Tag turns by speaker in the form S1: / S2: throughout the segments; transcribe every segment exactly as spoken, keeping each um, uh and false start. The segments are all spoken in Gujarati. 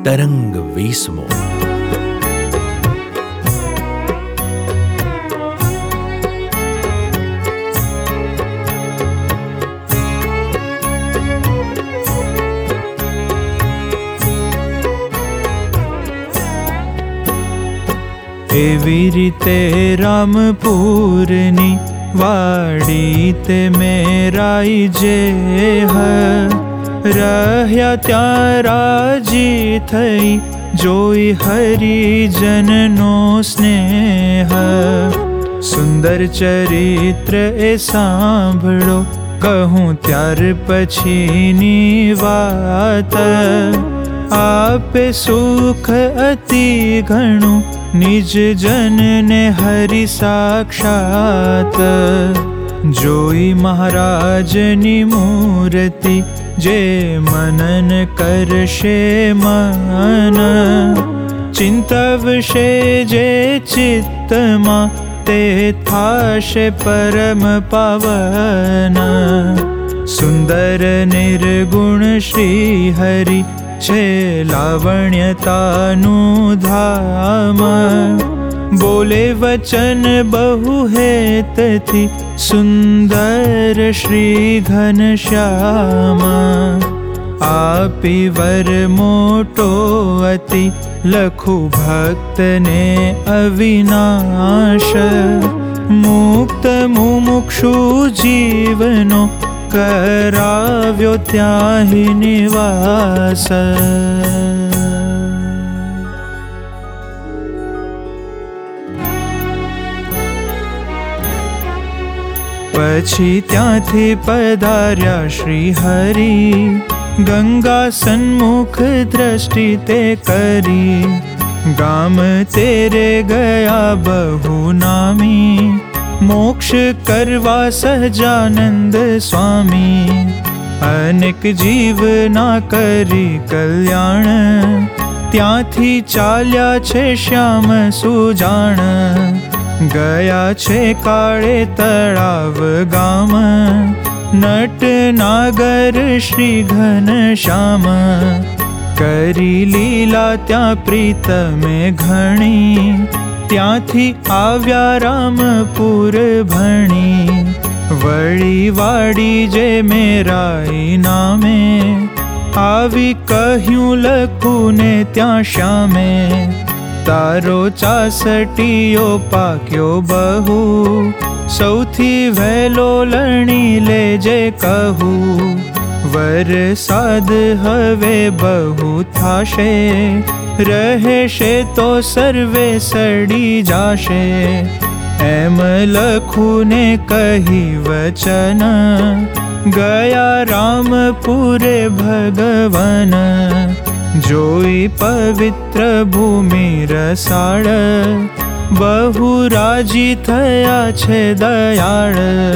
S1: તરંગ વીસમો.
S2: એવી રીતે રામપુરની વાડી તે મેરાઈ જે હ રહ્યા ત્યાં રાજી થઈ જોઈ હરિજનનો સ્નેહ. સુંદર ચરિત્ર એ સાંભળો કહું ત્યાર પછીની વાત. આપે સુખ અતિ ઘણું નિજ જનને હરિ સાક્ષાત. જોઈ મહારાજની મૂર્તિ જે મનન કરશે મન. ચિંતવશે જે ચિત્તમાં તે થાશે પરમ પાવન. સુંદર નિર્ગુણ શ્રી હરિ છે લાવણ્યતાનું ધામ. બોલે વચન બહુ હેતથી સુંદર શ્રી ઘનશ્યામ. આપી વર મોટો અતિ લખુ ભક્તને અવિનાશ. મુક્ત મુમુક્ષુ જીવનો કરાવ્યો ત્યાહી નિવાસ. પછી ત્યાંથી પધાર્યા શ્રી હરિ. ગંગા સન્મુખ દ્રષ્ટિ તે કરી. ગામ તેરે ગયા બહુ નામી. મોક્ષ કરવા સહજાનંદ સ્વામી. અનેક જીવના કરી કલ્યાણ. ત્યાંથી ચાલ્યા છે શ્યામ સુજાણ. ગયા છે કાળે તળાવ ગામ. નટ નાગર શ્રી ઘનશ્યામ. કરી લીલા ત્યાં પ્રીતમે ઘણી. ત્યાંથી આવ્યા રામપુર ભણી. વળી વાડી જે મેરાઈ નામે. આવી કહ્યું લખુને ત્યાં શ્યામે. તારો ચાસટીયો પાક્યો બહુ. સૌથી વહેલો લણી લેજે કહું. વરસાદ હવે બહુ થાશે. રહેશે તો સર્વે સડી જાશે. એમ લખુને કહી વચન. ગયા રામપુરે ભગવાન. જોઈ પવિત્ર ભૂમિ રસાળ. બહુ રાજી થયા છે દયાળ.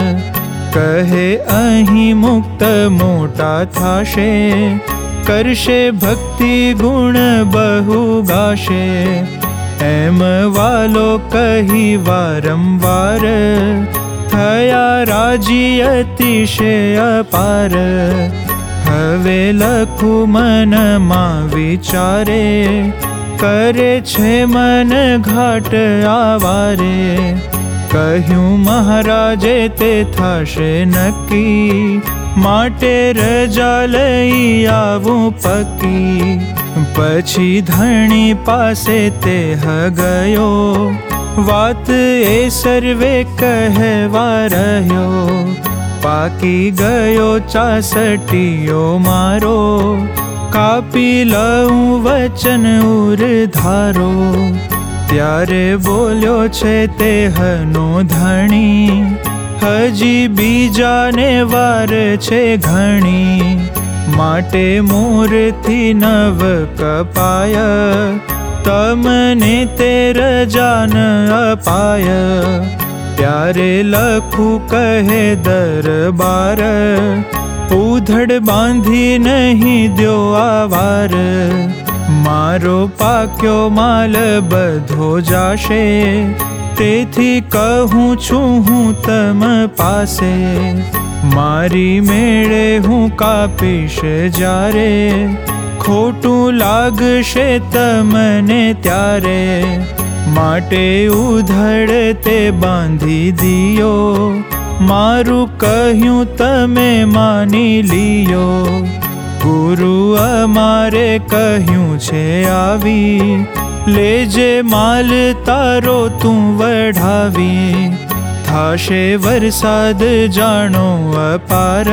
S2: કહે અહીં મુક્ત મોટા થાશે. કરશે ભક્તિ ગુણ બહુ ગાશે. એમ વાલો કહી વારંવાર. થયા રાજી અતિશય અપાર. હવે લખું મનમાં વિચારે. કરે છે મન ઘાટ આવારે. કહ્યું મહારાજે તે થશે નક્કી. માટે રજા લઈ આવું પક્કી. પછી ધણી પાસે તે ગયો. વાત એ સર્વે કહેવા રહ્યો. પાકી ગયો ચાસટીયો મારો. કાપી લઉં વચન ઉરધારો. ત્યારે બોલ્યો છે તે હનો ધણી. હજી બીજાને વાર છે ઘણી. માટે મોરથી નવ કપાય. તમને તે રજા ન અપાય. ત્યારે લખું કહે દરબાર. ઉધડ બાંધી નહીં દ્યો આવાર. મારો પાક્યો માલ બધો જાશે. તેથી કહું છું હું તમ પાસે. મારી મેળે હું કાપીશ જ્યારે. ખોટું લાગશે તમને ત્યારે, માટે ઉધડ તે બાંધી દિયો, મારું કહ્યું તમે માની લિયો. ગુરુ અમારે કહ્યું છે આવી, લેજે માલ તારો તું વઢાવી. થાશે વરસાદ જાણો અપાર,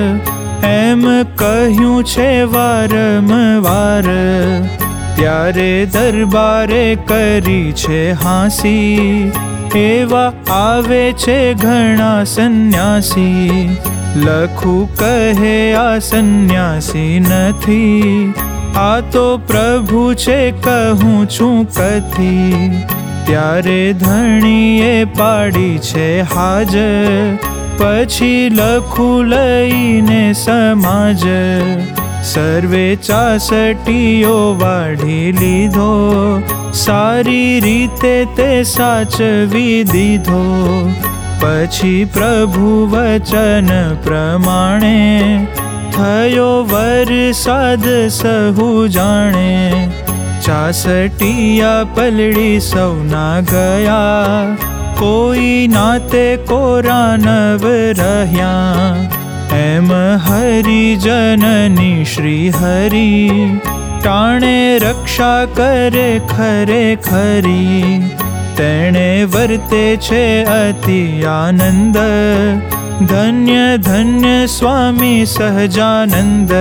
S2: એમ કહ્યું છે વારંવાર. ત્યારે દરબારે કરી છે હાંસી, એવા આવે છે ઘણા સંન્યાસી. લખું કહે આ સંન્યાસી નથી, આ તો પ્રભુ છે કહું છું કથી. ત્યારે ધણીએ પાડી છે હાજર, પછી લખું લઈને સમાજ. સર્વે ચાસટીઓ વાઢી લીધો, સારી રીતે તે સાચવી દીધો. પછી પ્રભુ વચન પ્રમાણે, થયો વરસાદ સહુ જાણે. ચાસટીયા પલળી સૌના ગયા, કોઈ નાતે કોરા નવ રહ્યા. એમ હરિજનની શ્રી હરિ, ટાણે રક્ષા કરે ખરે ખરી. તેણે વર્તે છે અતિ આનંદ, ધન્ય ધન્ય સ્વામી સહજાનંદ.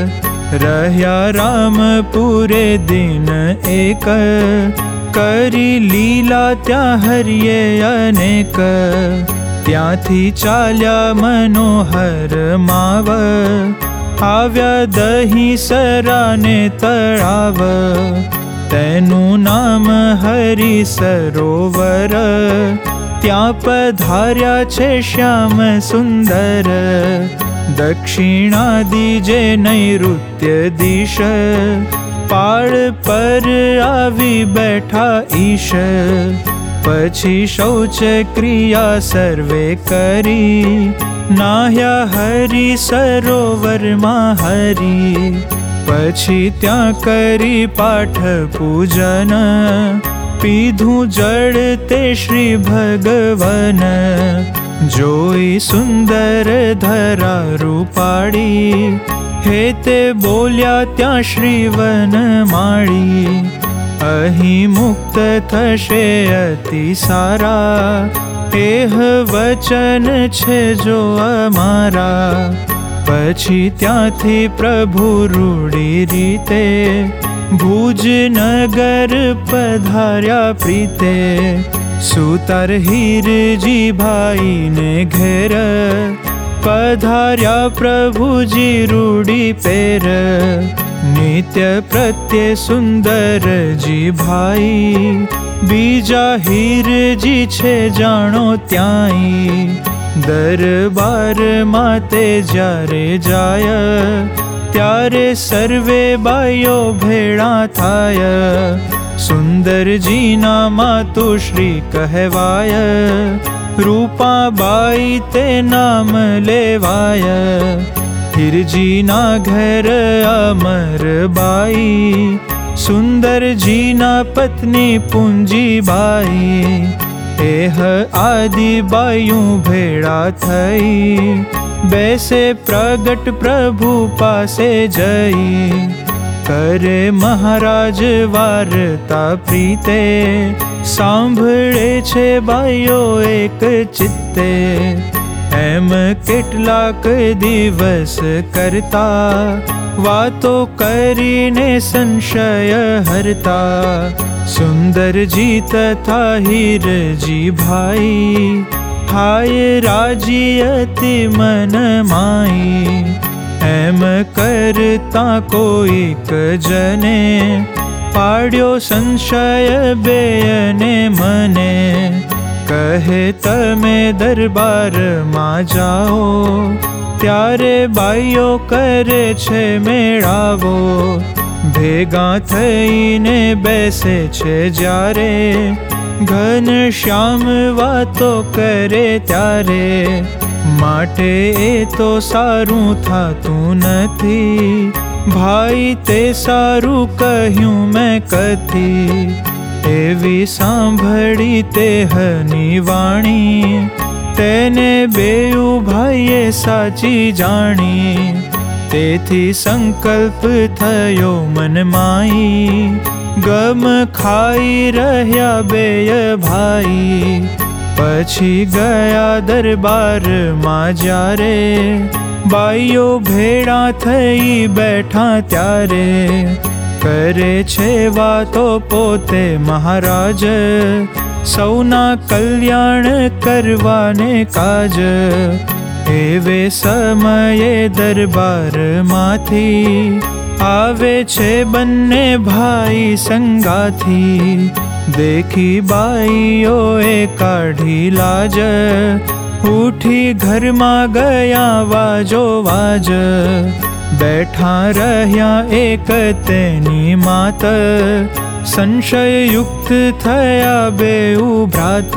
S2: રહ્યા રામપુરે દિન એક, કરી લીલા ત્યાં હરિએ અનેક. ત્યાંથી ચાલ્યા મનોહર માવ, આવ્યા દહીં સરાને તળાવ. તેનું નામ હરિ સરોવર, ત્યાં પધાર્યા છે શ્યામ સુંદર. દક્ષિણાદિ જે નૈઋત્ય દિશ, પાળ પર આવી બેઠા ઈશ. પછી શૌચ ક્રિયા સર્વે કરી, નાહ્યા હરિ સરોવરમાં હરિ. પછી ત્યાં કરી પાઠ પૂજન, પીધું જળ તે શ્રી ભગવન. જોઈ સુંદર ધરા રૂપાળી, હે તે બોલ્યા ત્યાં શ્રી વનમાળી. અહીં મુક્ત થશે અતિ સારા, એહ વચન છે જો અમારા. પછી ત્યાંથી પ્રભુ રૂડી રીતે, ભુજ નગર પધાર્યા પ્રીતે. સુતાર હીરજી ભાઈને ઘેર, પધાર્યા પ્રભુજી રૂડી પેર. નિત્ય પ્રત્યે સુંદરજી ભાઈ, બીજા હીરજી છે જાણો ત્યાંય. દરબારમાં તે જ્યારે જાય, ત્યારે સર્વે બાઈઓ ભેળા થાય. સુંદરજીના માતુશ્રી કહેવાય, રૂપાબાઈ તે નામ લેવાય. હીરજીના ઘેર અમરબાઈ, સુંદરજીના પત્ની પૂંજીબાઈ. એહ આદિ બાયું ભેળા થઈ, બેસે પ્રગટ પ્રભુ પાસે જઈ. કરે મહારાજ વાર્તા પ્રીતે, સાંભળે છે બાઈઓ એક ચિત્તે. એમ કેટલાક દિવસ કરતા, વાતો કરીને સંશય હરતા. સુંદરજી તથા હીરજી ભાઈ, થાય રાજી અતિ મન માઈ. એમ કરતા કોઈક જને, પાડ્યો સંશય બેયને મને. કહે તમે દરબારમાં જાઓ, ત્યારે બાઈઓ કરે છે મેળાવો. ભેગા થઈને બેસે છે જ્યારે, ઘન શ્યામ વાતો કરે ત્યારે. માટે એ તો સારું થાતું નથી, ભાઈ તે સારું કહ્યું મેં કથી, એવી સાંભળી તે હની વાણી, તેને બેઉ ભાઈએ સાચી જાણી. તેથી સંકલ્પ થયો મનમાઈ, ગમ ખાઈ રહ્યા બેય ભાઈ. પછી ગયા દરબારમાં જ્યારે, બાઈઓ ભેળા થઈ બેઠા ત્યારે. કરે છે વાતો પોતે મહારાજ, સૌના કલ્યાણ કરવાને કાજ. એવે સમયે દરબારમાંથી આવે છે બંને ભાઈ સંગાથી. દેખી બાઈઓએ કાઢી લાજ, ઉઠી ઘરમાં ગયા વાજો વાજ. બેઠા રહ્યા એક તેની માત, સંશયયુક્ત થયા બેઉ ભ્રાત.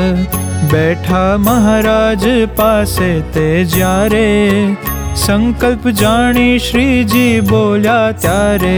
S2: બેઠા મહારાજ પાસે તે જ્યારે, સંકલ્પ જાણી શ્રીજી બોલ્યા ત્યારે.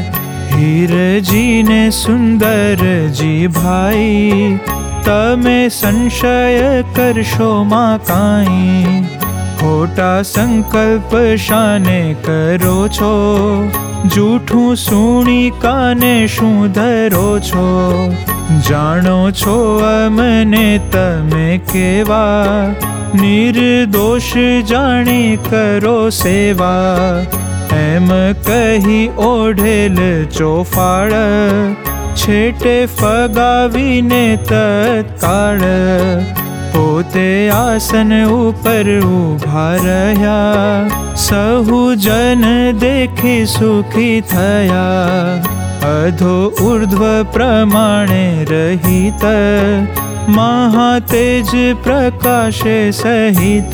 S2: હીરજીને સુંદરજી ભાઈ, તમે સંશય કરશો માં કાંઈ. ખોટા સંકલ્પ શાને કરો છો, જૂઠું સુણી કાને શું ધરો છો. જાણો છો અમને તમે કેવા, નિર્દોષ જાણી કરો સેવા. એમ કહી ઓઢેલ ચોફાળ, છેટે ફગાવીને તત્કાળ. પોતે આસન ઉપર ઊભા રહ્યા, સહુ જન દેખી સુખી થયા. અધો ઉર્ધ્વ પ્રમાણે રહિત, મહાતેજ પ્રકાશે સહિત.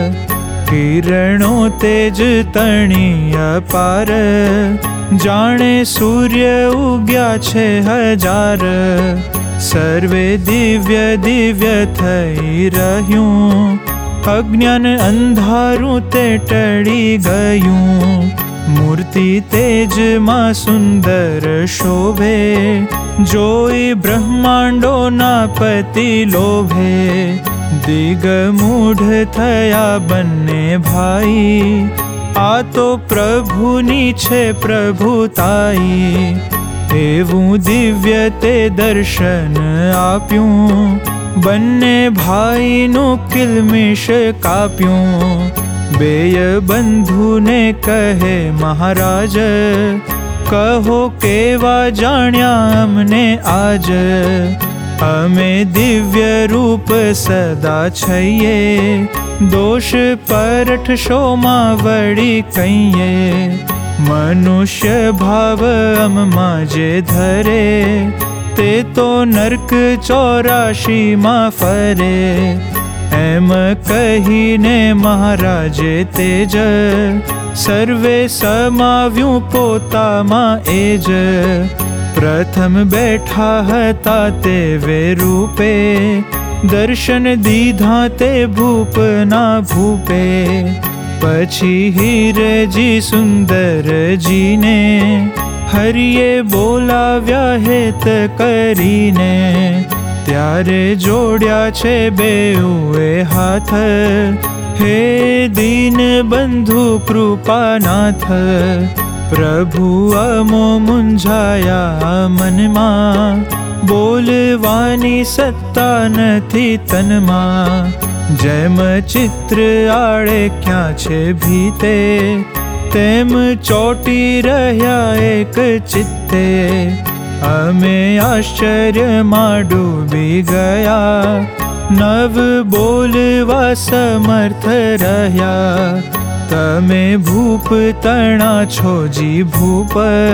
S2: કિરણો તેજ તણી અપાર, જાણે સૂર્ય ઉગ્યા છે હજાર. સર્વે દિવ્ય દિવ્ય થઈ રહ્યું, અજ્ઞાન અંધારું તે ટળી ગયું. મૂર્તિ તેજમાં સુંદર શોભે, જોઈ બ્રહ્માંડોના પતિ લોભે. દિગમૂઢ થયા બંને ભાઈ, આ તો પ્રભુની છે પ્રભુતાઈ. એવું દિવ્ય તે દર્શન આપ્યું, બંને ભાઈનું કિલમિશ કાપ્યું. બેય બંધુને કહે મહારાજ, કહો કેવા જાણ્યા અમને આજ. અમે દિવ્ય રૂપ સદા છઈએ, દોષ પરઠશો માં વળી કહીએ. મનુષ્ય ભાવ અમમાં જે ધરે, તે તો નર્ક ચોરાશીમાં ફરે. એમ કહીને મહારાજે તેજ, સર્વે સમાવ્યું પોતામાં એજ. પ્રથમ બેઠા હતા તે વે રૂપે, દર્શન દીધા તે ભૂપના ભૂપે. પછી હીરજી સુંદરજીને, હરિએ બોલાવ્યા હેત કરીને. ત્યારે જોડ્યા છે બેઉએ હાથ, હે દીન બંધુ કૃપાનાથ. પ્રભુ અમો મૂંઝાયા મનમાં, બોલવાની સત્તા નથી તનમાં. જેમ ચિત્ર આડે ક્યાં છે ભીતે, તેમ ચોટી રહ્યા એક ચિત્તે. અમે આશ્ચર્યમાં ડૂબી ગયા, નવ બોલવા સમર્થ રહ્યા. તમે ભૂપ તણા છો જી ભૂપ,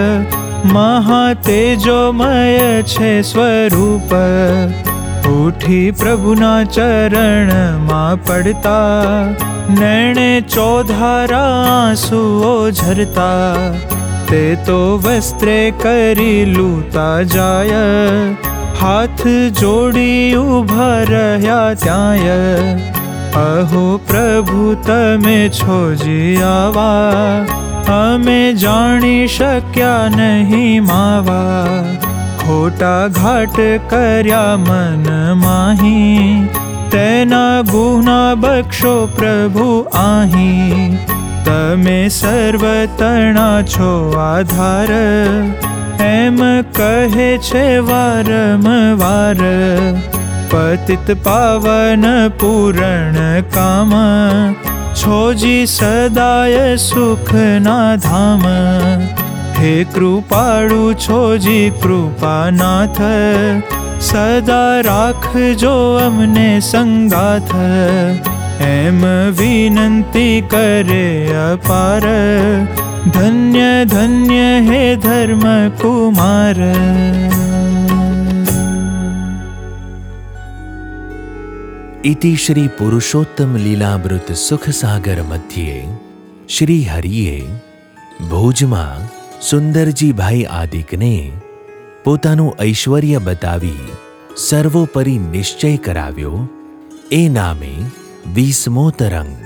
S2: મહાતેજોમય છે સ્વરૂપ. ઉઠી પ્રભુના ચરણમાં પડતા, નૈણે ચોધારા આંસુઓ ઝરતા. તે તો વસ્ત્રે કરી લૂતા જાય, હાથ જોડી ઊભા રહ્યા ત્યાંય. અહો પ્રભુ તમે છો જી આવા, અમે જાણી શક્યા નહીં માવા, ખોટા ઘાટ કર્યા મન માહી, તેના ગુના બક્ષો પ્રભુ આહી. તમે સર્વતણા છો આધાર, એમ કહે છે વારંવાર. પતિત પાવન પૂરણ કામ, છોજી સદાય સુખના ધામ. હે કૃપાળુ છોજી કૃપાનાથ, સદા રાખજો અમને સંગાથ. એમ વિનંતી કરે અપાર, ધન્ય ધન્ય હે ધર્મ કુમાર.
S1: इति श्री पुरुषोत्तम लीलामृत सुख सागर मध्य श्री हरिए ભોજમાં સુંદરજીભાઈ આદિકને પોતાનું ઐશ્વર્ય બતાવી સર્વોપરી નિશ્ચય કરાવ્યો. એ નામે વીસમો તરંગ.